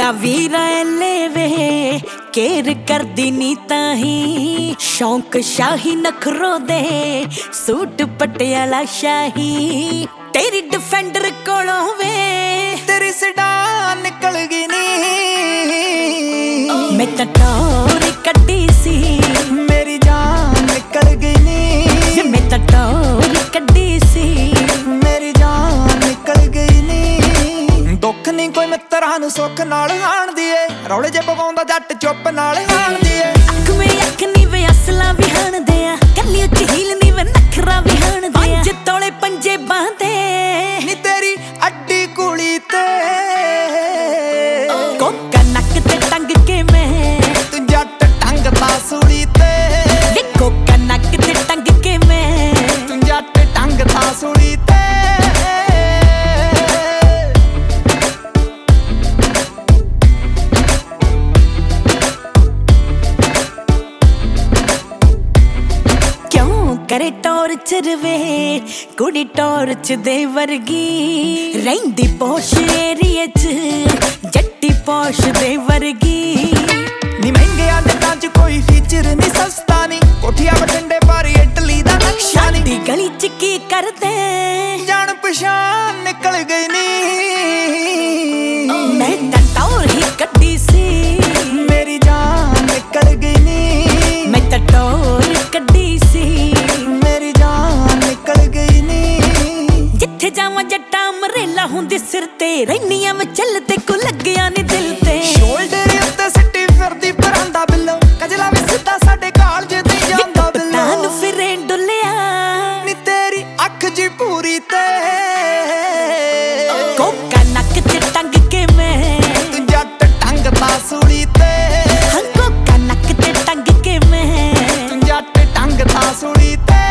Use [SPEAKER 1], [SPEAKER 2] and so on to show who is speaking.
[SPEAKER 1] मेरा वीरा लेवे केर कर दी नी ताही शौक शाही नखरो दे सूट पटियाला शाही तेरी डिफेंडर कोलों वे
[SPEAKER 2] तेरी सिडान निकल गई नी
[SPEAKER 1] मैं टटोरी कड्डी सी
[SPEAKER 2] मेरी जान निकल गई नी
[SPEAKER 1] मैं टटोरी कड्डी सी
[SPEAKER 2] मेरी जान निकल गई नी दुख नहीं कोई मित्तरां नूं सुख नाल आंदी ए रौले जे पवाउंदा जट चुप नाल आंदी ए
[SPEAKER 1] अख में अख नी वे असला भी हाणदे आ कल्ली उच हील नी वे नखरा भी हाणदे आ पंज तोले पंजे बांधे
[SPEAKER 2] नी तेरी अड्डी कुड़ी ते
[SPEAKER 1] कोका नक ते टंग के मैं
[SPEAKER 2] तू जट टंगदा सूली ते
[SPEAKER 1] कोका नक ते टंग के मैं
[SPEAKER 2] तू जट टंगदा सूली ते
[SPEAKER 1] करे टॉर्चर वे कुड़ी टॉर्च दे वर्गी रहिंदी पोश एरिया च जट्टी पोश दे वर्गी
[SPEAKER 2] नी महंगे आंदे च कोई फीचर नी सस्ता नी कोठिया बठिंडे पर इटली दा नक्शा नी
[SPEAKER 1] गली च की करदे
[SPEAKER 2] जान पहचान निकल गई नी
[SPEAKER 1] मैं टटोर ही कड्डी सी
[SPEAKER 2] मेरी जान निकल गई नी
[SPEAKER 1] मैं टटोर कड्डी सी
[SPEAKER 2] मेरी जान निकल गई नी
[SPEAKER 1] जिथे जावां जट्टा मरेला हुंदी सिर ते रहनियां मैं चलते को लगया नी दिल ते
[SPEAKER 2] शोल्डर उत्ते सिੱਟੀ ਫਿਰਦੀ ਪਰਾਂਦਾ ਬਿੱਲੋ ਕਜਲਾ ਵੇ ਸਿੱਧਾ ਸਾਡੇ ਕਾਲਜ ਤੇ ਜਾਂਦਾ ਬਿੱਲੋ
[SPEAKER 1] ਤਾਨੂੰ ਫਿਰੇ ਡੁੱਲਿਆ
[SPEAKER 2] ਨੀ ਤੇਰੀ ਅੱਖ ਜੀ ਪੂਰੀ ਤੇ
[SPEAKER 1] ਕੋਕਾ ਨੱਕ ਤੇ ਟੰਗ ਕੇ ਮੈਂ
[SPEAKER 2] ਤੂੰ ਜੱਟ ਟੰਗਦਾ ਸੂਲੀ ਤੇ
[SPEAKER 1] ਕੋਕਾ ਨੱਕ ਤੇ ਟੰਗ ਕੇ ਮੈਂ
[SPEAKER 2] ਤੂੰ ਜੱਟ ਟੰਗਦਾ ਸੂਲੀ ਤੇ